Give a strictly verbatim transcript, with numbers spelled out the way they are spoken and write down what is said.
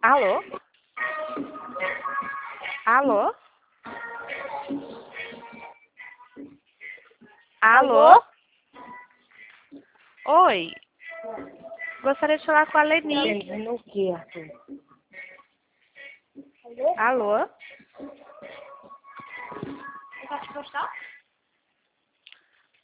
Alô? Alô? Alô? Oi. Gostaria de falar com a Leni. Entendendo o que, Arthur? Alô? Pode postar?